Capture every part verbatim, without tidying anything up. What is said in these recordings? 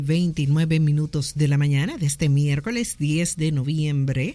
veintinueve minutos de la mañana de este miércoles diez de noviembre.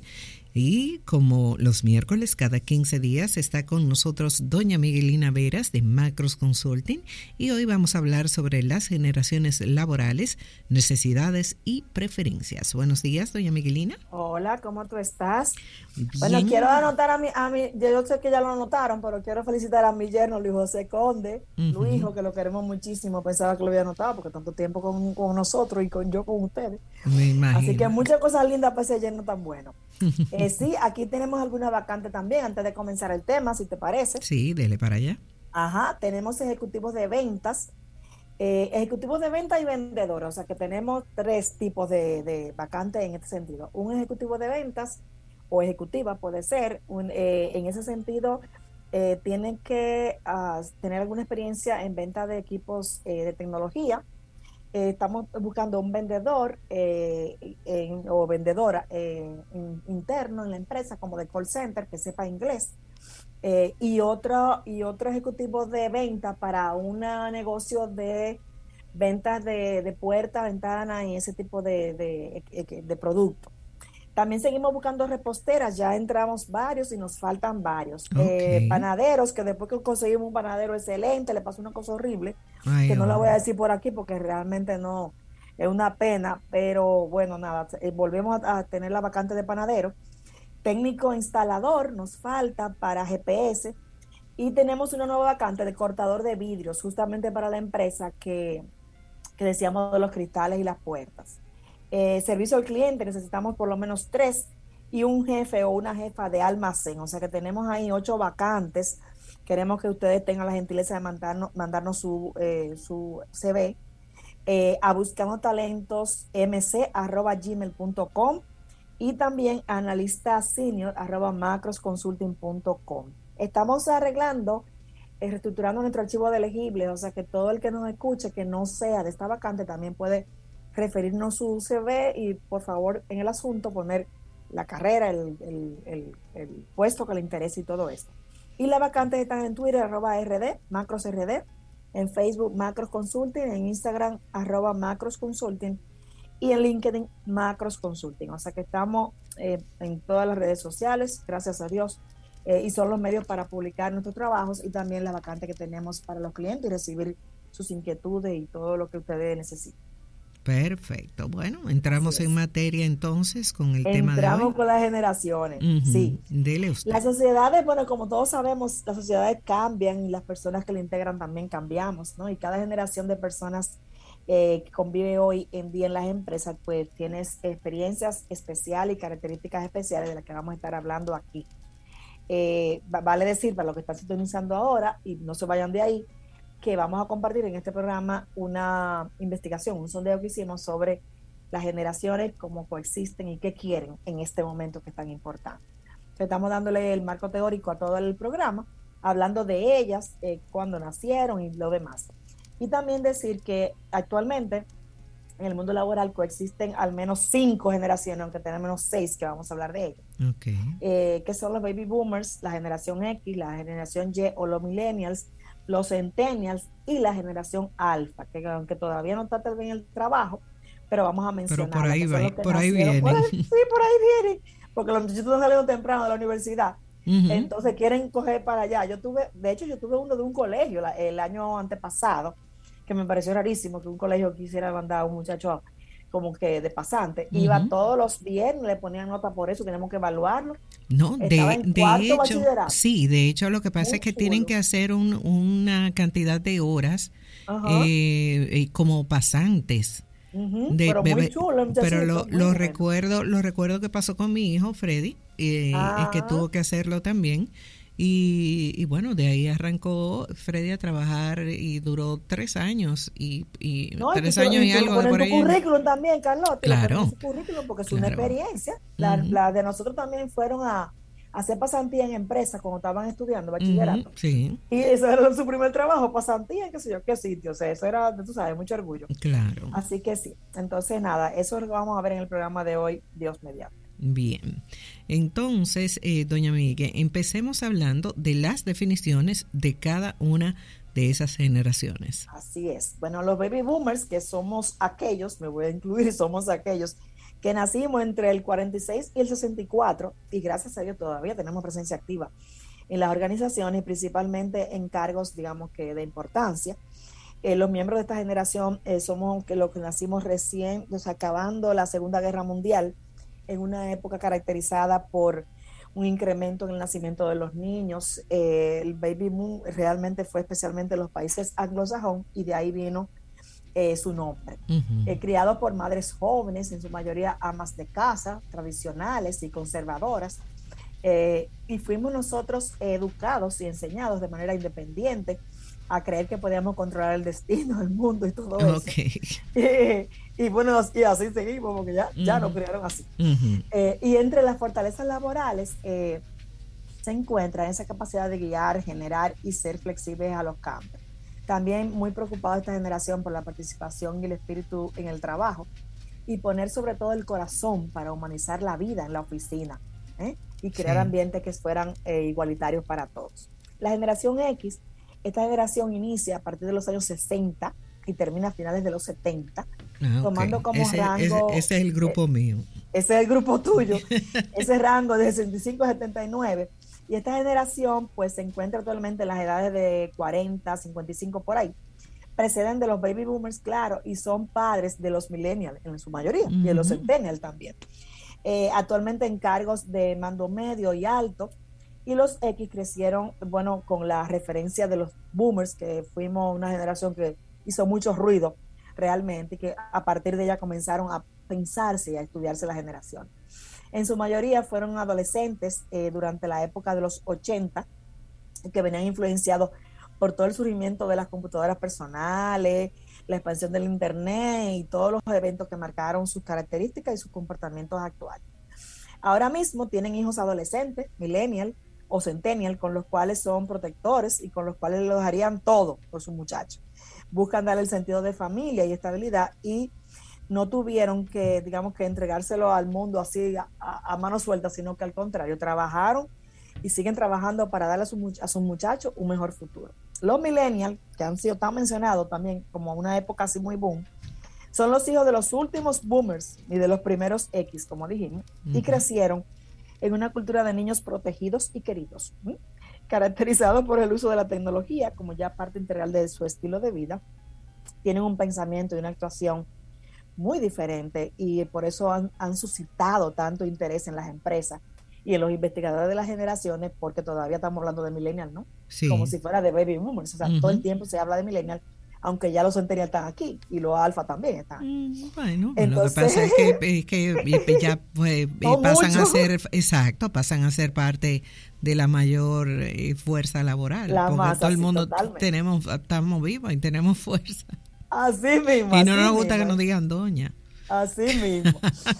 Y como los miércoles, cada quince días, está con nosotros doña Miguelina Veras de Macros Consulting. Y hoy vamos a hablar sobre las generaciones laborales, necesidades y preferencias. Buenos días, doña Miguelina. Hola, ¿cómo tú estás? Bien. Bueno, quiero anotar a mi, a mi, yo sé que ya lo anotaron, pero quiero felicitar a mi yerno Luis José Conde, uh-huh. Luis, que lo queremos muchísimo. Pensaba que lo había anotado porque tanto tiempo con, con nosotros y con yo con ustedes. Me imagino. Así que muchas cosas lindas para ese yerno tan bueno. Eh, sí, aquí tenemos alguna vacante también, antes de comenzar el tema, si te parece. Sí, dele para allá. Ajá, tenemos ejecutivos de ventas, eh, ejecutivos de venta y vendedores, o sea que tenemos tres tipos de, de vacantes en este sentido. Un ejecutivo de ventas o ejecutiva puede ser, un, eh, en ese sentido, eh, tienen que uh, tener alguna experiencia en venta de equipos eh, de tecnología. Eh, estamos buscando un vendedor eh, en, o vendedora eh, in, interno en la empresa, como de call center, que sepa inglés, eh, y otro y otro ejecutivo de venta para un negocio de ventas de, de puertas, ventanas y ese tipo de, de, de, de productos. También seguimos buscando reposteras, ya entramos varios y nos faltan varios. Okay. Eh, panaderos, que después que conseguimos un panadero excelente, le pasó una cosa horrible, Ay, que no oh. la voy a decir por aquí porque realmente no, es una pena, pero bueno, nada, eh, volvemos a, a tener la vacante de panadero. Técnico instalador nos falta para G P S y tenemos una nueva vacante de cortador de vidrios, justamente para la empresa que, que decíamos de los cristales y las puertas. Eh, servicio al cliente, necesitamos por lo menos tres y un jefe o una jefa de almacén, o sea que tenemos ahí ocho vacantes. Queremos que ustedes tengan la gentileza de mandarnos, mandarnos su, eh, su C V eh, a buscando talentos mc arroba gmail punto com y también analista senior arroba macrosconsulting punto com. Estamos arreglando eh, reestructurando nuestro archivo de elegibles, o sea que todo el que nos escuche que no sea de esta vacante también puede referirnos su C V y por favor en el asunto poner la carrera, el, el, el, el puesto que le interese y todo esto. Y las vacantes están en Twitter, arroba RD, Macros R D, en Facebook Macros Consulting, en Instagram arroba Macros Consulting y en LinkedIn Macros Consulting. O sea que estamos eh, en todas las redes sociales, gracias a Dios, eh, y son los medios para publicar nuestros trabajos y también las vacantes que tenemos para los clientes y recibir sus inquietudes y todo lo que ustedes necesiten. Perfecto. Bueno, entramos en materia entonces con el entramos tema de hoy. Entramos con las generaciones, uh-huh. Sí. Dele usted. Las sociedades, bueno, como todos sabemos, las sociedades cambian y las personas que la integran también cambiamos, ¿no? Y cada generación de personas eh, que convive hoy en día en las empresas, pues tiene experiencias especiales y características especiales de las que vamos a estar hablando aquí. Eh, vale decir, para los que están sintonizando ahora, y no se vayan de ahí, que vamos a compartir en este programa una investigación, un sondeo que hicimos sobre las generaciones, cómo coexisten y qué quieren en este momento que es tan importante. Entonces, estamos dándole el marco teórico a todo el programa, hablando de ellas, eh, cuándo nacieron y lo demás. Y también decir que actualmente en el mundo laboral coexisten al menos cinco generaciones, aunque tenemos menos seis que vamos a hablar de ellas. Okay. Eh, que son los baby boomers, la generación X, la generación Y o los millennials, los centennials y la generación alfa, que aunque todavía no está tan bien el trabajo, pero vamos a mencionar. Pero por ahí, va, por ahí vienen. Por ahí, sí, por ahí vienen, porque los muchachitos están saliendo temprano de la universidad, uh-huh. Entonces quieren coger para allá. Yo tuve, de hecho, yo tuve uno de un colegio la, el año antepasado, que me pareció rarísimo que un colegio quisiera mandar a un muchacho como que de pasante, uh-huh. Iba todos los viernes, le ponían nota por eso, tenemos que evaluarlo. No, de, de hecho, sí, de hecho lo que pasa Muy es que chulo. Tienen que hacer un, una cantidad de horas uh-huh. eh, eh, como pasantes. Uh-huh. De, pero muy bebé, chulo, pero lo, muy lo recuerdo, lo recuerdo que pasó con mi hijo Freddy, eh, ah. que tuvo que hacerlo también. Y, y bueno, de ahí arrancó Freddy a trabajar y duró tres años y, y no, tres y años y y algo de por ahí. Currículum también, Carlos. Claro. Su currículum porque es claro. una experiencia. La, uh-huh. la de nosotros también fueron a, a hacer pasantía en empresas cuando estaban estudiando bachillerato. Uh-huh. Sí. Y eso era su primer trabajo, pasantía en qué sé yo, qué sitio. O sea, eso era, tú sabes, mucho orgullo. Claro. Así que sí. Entonces, nada, eso es lo que vamos a ver en el programa de hoy, Dios mediante. Bien, entonces, eh, doña Miguel, empecemos hablando de las definiciones de cada una de esas generaciones. Así es. Bueno, los baby boomers, que somos aquellos, me voy a incluir, somos aquellos que nacimos entre el cuarenta y seis y el sesenta y cuatro, y gracias a Dios todavía tenemos presencia activa en las organizaciones, principalmente en cargos, digamos que de importancia. Eh, los miembros de esta generación eh, somos que los que nacimos recién, o sea, acabando la Segunda Guerra Mundial, en una época caracterizada por un incremento en el nacimiento de los niños. Eh, el baby boom realmente fue especialmente en los países anglosajón, y de ahí vino eh, su nombre. Uh-huh. Eh, criado por madres jóvenes, en su mayoría amas de casa, tradicionales y conservadoras. Eh, y fuimos nosotros educados y enseñados de manera independiente a creer que podíamos controlar el destino, el mundo y todo okay. eso. Eh, y bueno, y así seguimos, porque ya, uh-huh. ya nos criaron así. Uh-huh. Eh, y entre las fortalezas laborales eh, se encuentra esa capacidad de guiar, generar y ser flexibles a los cambios. También muy preocupada esta generación por la participación y el espíritu en el trabajo, y poner sobre todo el corazón para humanizar la vida en la oficina, ¿eh? y crear sí. ambientes que fueran eh, igualitarios para todos. La generación X, esta generación inicia a partir de los años sesenta y termina a finales de los setenta, ah, tomando okay. como ese, rango... Ese, ese es el grupo eh, mío. Ese es el grupo tuyo, ese rango de sesenta y cinco a setenta y nueve. Y esta generación pues se encuentra actualmente en las edades de cuarenta, cincuenta y cinco por ahí. Preceden de los baby boomers, claro, y son padres de los millennials en su mayoría, uh-huh. y de los centennials también. Eh, actualmente en cargos de mando medio y alto, y los X crecieron, bueno, con la referencia de los boomers, que fuimos una generación que hizo mucho ruido realmente, y que a partir de ella comenzaron a pensarse y a estudiarse la generación. En su mayoría fueron adolescentes eh, durante la época de los ochenta, que venían influenciados por todo el surgimiento de las computadoras personales, la expansión del internet y todos los eventos que marcaron sus características y sus comportamientos actuales. Ahora mismo tienen hijos adolescentes, millennial o centennial, con los cuales son protectores y con los cuales los harían todo por sus muchachos. Buscan darle el sentido de familia y estabilidad, y no tuvieron que, digamos, que entregárselo al mundo así a, a, a mano suelta, sino que al contrario, trabajaron y siguen trabajando para darle a, su, a sus muchachos un mejor futuro. Los millennials, que han sido tan mencionados también como una época así muy boom, son los hijos de los últimos boomers y de los primeros X, como dijimos, uh-huh. y crecieron en una cultura de niños protegidos y queridos, ¿sí? caracterizados por el uso de la tecnología como ya parte integral de su estilo de vida. Tienen un pensamiento y una actuación muy diferente, y por eso han, han suscitado tanto interés en las empresas y en los investigadores de las generaciones, porque todavía estamos hablando de millennials, ¿no? Sí. Como si fuera de baby boomers, o sea, uh-huh. todo el tiempo se habla de millennials, aunque ya los centennials están aquí y los alfa también están aquí. Bueno, entonces, lo que pasa es que, es que ya pues, pasan mucho. a ser, exacto, pasan a ser parte de la mayor eh, fuerza laboral, la porque masa, todo el mundo sí, tenemos, estamos vivos y tenemos fuerza. Así mismo. Y no así nos gusta mismo. que nos digan doña. Así mismo.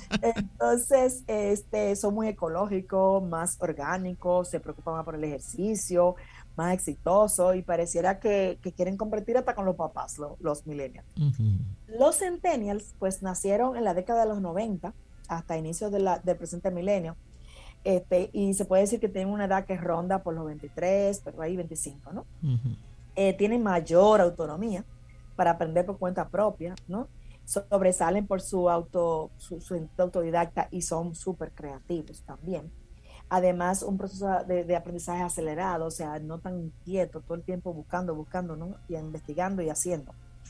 Entonces, este, son muy ecológicos, más orgánicos, se preocupan más por el ejercicio, más exitosos, y pareciera que, que quieren competir hasta con los papás, lo, los millennials. Uh-huh. Los centennials, pues nacieron en la década de los noventa, hasta inicios de la, del presente milenio, este, y se puede decir que tienen una edad que ronda por los veintitrés, pero ahí veinticinco, ¿no? Uh-huh. Eh, tienen mayor autonomía para aprender por cuenta propia, ¿no? Sobresalen por su auto, su, su autodidacta, y son súper creativos también. Además, un proceso de, de aprendizaje acelerado, o sea, no tan inquieto, todo el tiempo buscando, buscando, ¿no? Y investigando y haciendo.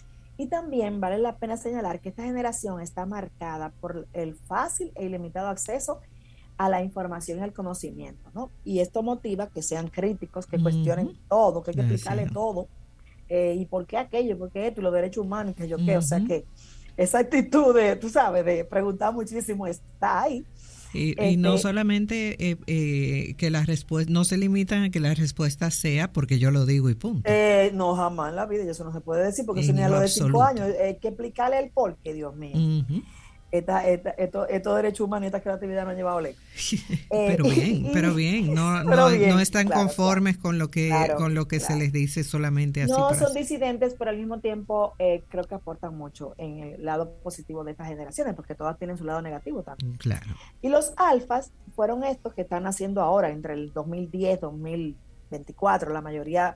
Y también vale la pena señalar que esta generación está marcada por el fácil e ilimitado acceso a la información y al conocimiento, ¿no? Y esto motiva que sean críticos, que uh-huh. cuestionen todo, que hay que explicarle todo. Eh, ¿Y por qué aquello? ¿Por qué esto? Y los derechos humanos, que yo uh-huh. qué, o sea que esa actitud de, tú sabes, de preguntar muchísimo está ahí. Y, este, y no solamente eh, eh, que las respuestas, no se limitan a que la respuesta sea porque yo lo digo y punto. Eh, no, jamás en la vida, y eso no se puede decir, porque eso ni a lo de cinco años, hay que explicarle el por qué, Dios mío. Uh-huh. Esta, esta, esto, estos derechos humanos y esta creatividad no han llevado lejos. pero eh, bien, y, pero bien, no, pero no, bien, no están claro, conformes claro, con lo que, claro, con lo que claro. se les dice solamente así. No, para son así. disidentes, pero al mismo tiempo eh, creo que aportan mucho en el lado positivo de estas generaciones, porque todas tienen su lado negativo también. Claro. Y los alfas fueron estos que están naciendo ahora, entre el dos mil diez y dos mil veinticuatro, la mayoría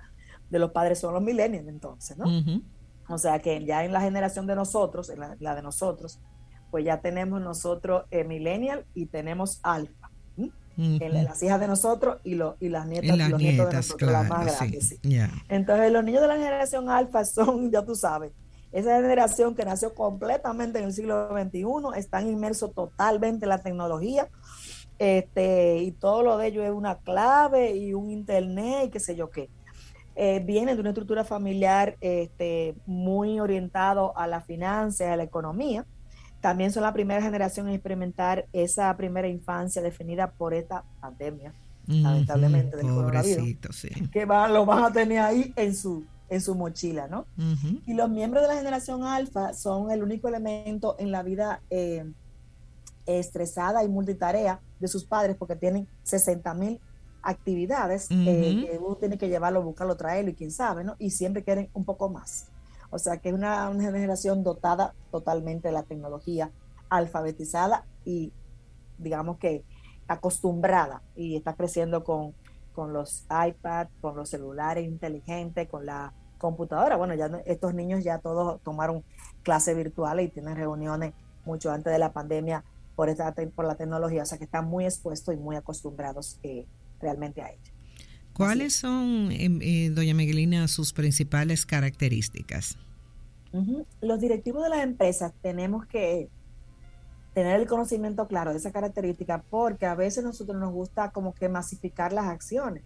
de los padres son los millennials entonces, ¿no? Uh-huh. O sea que ya en la generación de nosotros, en la, la de nosotros, pues ya tenemos nosotros eh, millennial y tenemos alfa. ¿sí? Uh-huh. En las hijas de nosotros y, lo, y las nietas, y las los nietas, nietos de nosotros, claro, las más grandes. Sí. Sí. Yeah. Entonces los niños de la generación alfa son, ya tú sabes, esa generación que nació completamente en el siglo veintiuno, están inmersos totalmente en la tecnología, este, y todo lo de ellos es una clave y un internet y qué sé yo qué. Eh, vienen de una estructura familiar este, muy orientado a la finanza, a la economía. También son la primera generación en experimentar esa primera infancia definida por esta pandemia, uh-huh, lamentablemente, del coronavirus, sí. que va, lo van a tener ahí en su, en su mochila, ¿no? Uh-huh. Y los miembros de la generación alfa son el único elemento en la vida eh, estresada y multitarea de sus padres, porque tienen sesenta mil actividades, uh-huh, eh, que uno tiene que llevarlo, buscarlo, traerlo y quién sabe, ¿no? Y siempre quieren un poco más. O sea que es una, una generación dotada totalmente de la tecnología, alfabetizada y digamos que acostumbrada, y está creciendo con, con los iPads, con los celulares inteligentes, con la computadora. Bueno, ya estos niños ya todos tomaron clases virtuales y tienen reuniones mucho antes de la pandemia por, esta, por la tecnología, o sea que están muy expuestos y muy acostumbrados eh, realmente a ello. ¿Cuáles son, eh, doña Miguelina, sus principales características? Uh-huh. Los directivos de las empresas tenemos que tener el conocimiento claro de esa característica, porque a veces a nosotros nos gusta como que masificar las acciones,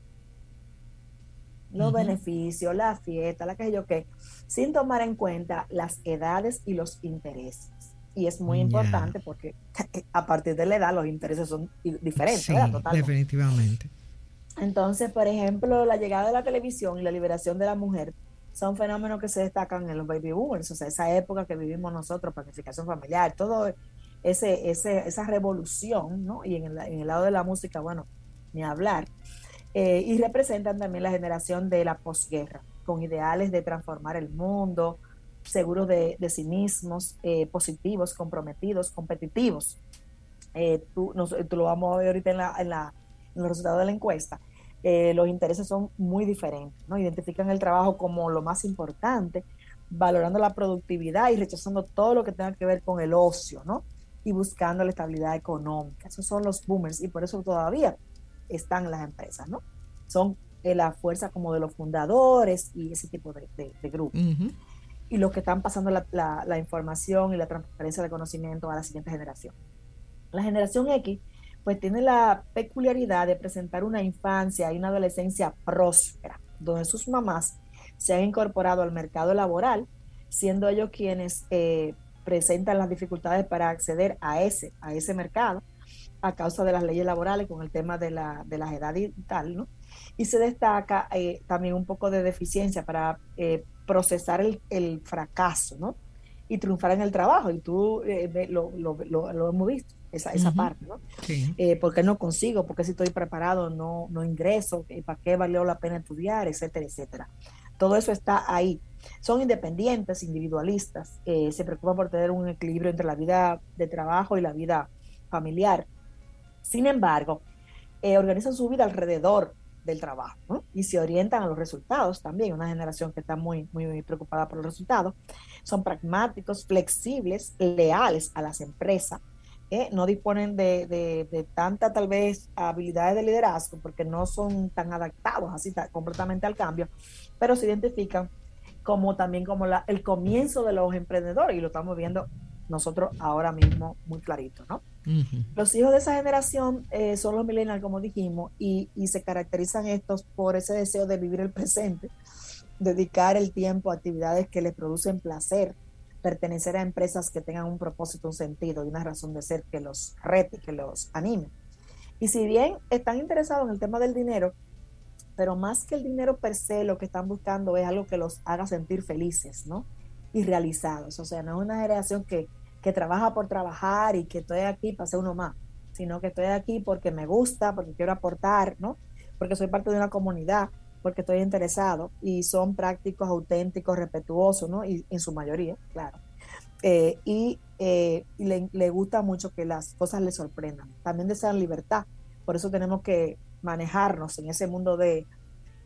los uh-huh. beneficios, la fiesta, la que yo qué, sin tomar en cuenta las edades y los intereses. Y es muy yeah. importante porque a partir de la edad los intereses son diferentes, sí, ¿verdad? Totalmente. Definitivamente. Entonces, por ejemplo, la llegada de la televisión y la liberación de la mujer son fenómenos que se destacan en los baby boomers, o sea, esa época que vivimos nosotros, planificación familiar, todo ese, ese, esa revolución, ¿no? Y en el, en el lado de la música, bueno, ni hablar. Eh, y representan también la generación de la posguerra, con ideales de transformar el mundo, seguros de, de sí mismos, eh, positivos, comprometidos, competitivos. Eh, tú, nos, tú lo vamos a ver ahorita en, la, en, la, en los resultados de la encuesta. Eh, los intereses son muy diferentes, ¿no? Identifican el trabajo como lo más importante, valorando la productividad y rechazando todo lo que tenga que ver con el ocio, ¿no? Y buscando la estabilidad económica. Esos son los boomers y por eso todavía están en las empresas, ¿no? Son eh, la fuerza como de los fundadores y ese tipo de, de, de grupos. Uh-huh. Y los que están pasando la, la, la información y la transferencia de conocimiento a la siguiente generación. La generación X pues tiene la peculiaridad de presentar una infancia y una adolescencia próspera, donde sus mamás se han incorporado al mercado laboral, siendo ellos quienes eh, presentan las dificultades para acceder a ese, a ese mercado, a causa de las leyes laborales con el tema de, la, de las edades y tal, ¿no? Y se destaca eh, también un poco de deficiencia para eh, procesar el, el fracaso, ¿no? Y triunfar en el trabajo, y tú eh, lo, lo, lo, lo hemos visto, esa, esa uh-huh. parte, ¿no? Sí. Eh, ¿por qué no consigo? ¿Por qué si estoy preparado no, no ingreso? ¿Para qué valió la pena estudiar? Etcétera, etcétera. Todo eso está ahí. Son independientes, individualistas, eh, se preocupan por tener un equilibrio entre la vida de trabajo y la vida familiar. Sin embargo, eh, organizan su vida alrededor del trabajo, ¿no? Y se orientan a los resultados también, una generación que está muy, muy, muy preocupada por los resultados. Son pragmáticos, flexibles, leales a las empresas, ¿eh? No disponen de, de, de tanta tal vez habilidades de liderazgo porque no son tan adaptados así tan, completamente al cambio, pero se identifican como también como la, el comienzo de los emprendedores, y lo estamos viendo nosotros ahora mismo muy clarito, ¿no? Uh-huh. Los hijos de esa generación eh, son los millennials, como dijimos, y, y se caracterizan estos por ese deseo de vivir el presente, dedicar el tiempo a actividades que les producen placer, pertenecer a empresas que tengan un propósito, un sentido y una razón de ser que los rete, que los anime. Y si bien están interesados en el tema del dinero, pero más que el dinero per se, lo que están buscando es algo que los haga sentir felices, ¿no? Y realizados. O sea, no es una generación que que trabaja por trabajar y que estoy aquí para ser uno más, sino que estoy aquí porque me gusta, porque quiero aportar, ¿no? Porque soy parte de una comunidad, porque estoy interesado, y son prácticos, auténticos, respetuosos, ¿no? Y en su mayoría, claro. Eh, y eh, y le, le gusta mucho que las cosas les sorprendan. También desean libertad, por eso tenemos que manejarnos en ese mundo de,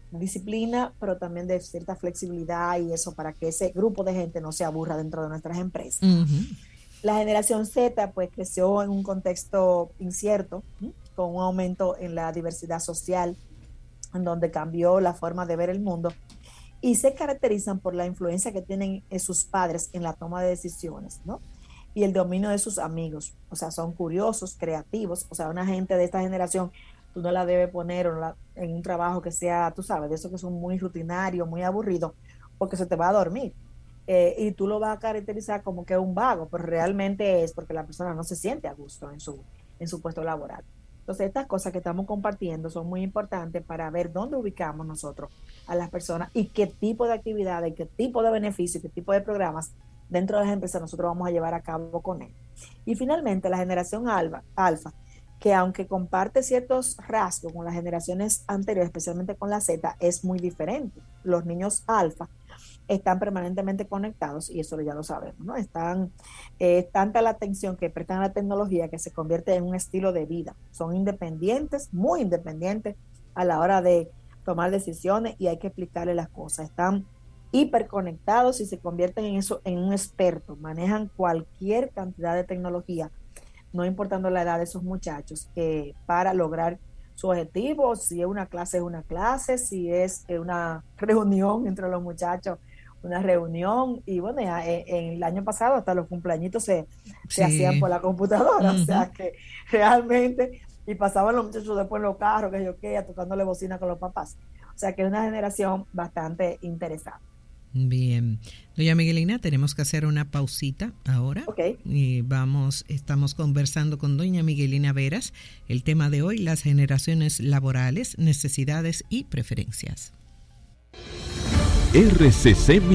disciplina, pero también de cierta flexibilidad y eso para que ese grupo de gente no se aburra dentro de nuestras empresas. Uh-huh. La generación Z pues creció en un contexto incierto, ¿sí? Con un aumento en la diversidad social, en donde cambió la forma de ver el mundo, y se caracterizan por la influencia que tienen sus padres en la toma de decisiones, ¿no? Y el dominio de sus amigos. O sea, son curiosos, creativos. O sea, una gente de esta generación, tú no la debes poner en un trabajo que sea, tú sabes, de eso que son muy rutinario, muy aburrido, porque se te va a dormir. Eh, y tú lo vas a caracterizar como que es un vago, pero realmente es porque la persona no se siente a gusto en su, en su puesto laboral. Entonces, estas cosas que estamos compartiendo son muy importantes para ver dónde ubicamos nosotros a las personas y qué tipo de actividades, qué tipo de beneficios, qué tipo de programas dentro de las empresas nosotros vamos a llevar a cabo con él. Y finalmente, la generación alfa, alfa, que aunque comparte ciertos rasgos con las generaciones anteriores, especialmente con la Z, es muy diferente. Los niños alfa están permanentemente conectados, y eso ya lo sabemos, ¿no? Están, eh, tanta la atención que prestan a la tecnología que se convierte en un estilo de vida. Son independientes, muy independientes a la hora de tomar decisiones, y hay que explicarles las cosas. Están hiperconectados y se convierten en eso, en un experto. Manejan cualquier cantidad de tecnología, no importando la edad de esos muchachos, eh, para lograr su objetivo. Si es una clase, es una clase. Si es una reunión entre los muchachos, una reunión. Y bueno, ya, eh, en el año pasado hasta los cumpleañitos se, sí. se hacían por la computadora. Uh-huh. O sea que realmente, y pasaban los muchachos después en los carros, que yo qué, tocándole bocina con los papás. O sea que es una generación bastante interesante. Bien, doña Miguelina, tenemos que hacer una pausita ahora. Okay. Y vamos, estamos conversando con doña Miguelina Veras. El tema de hoy, las generaciones laborales, necesidades y preferencias. R C C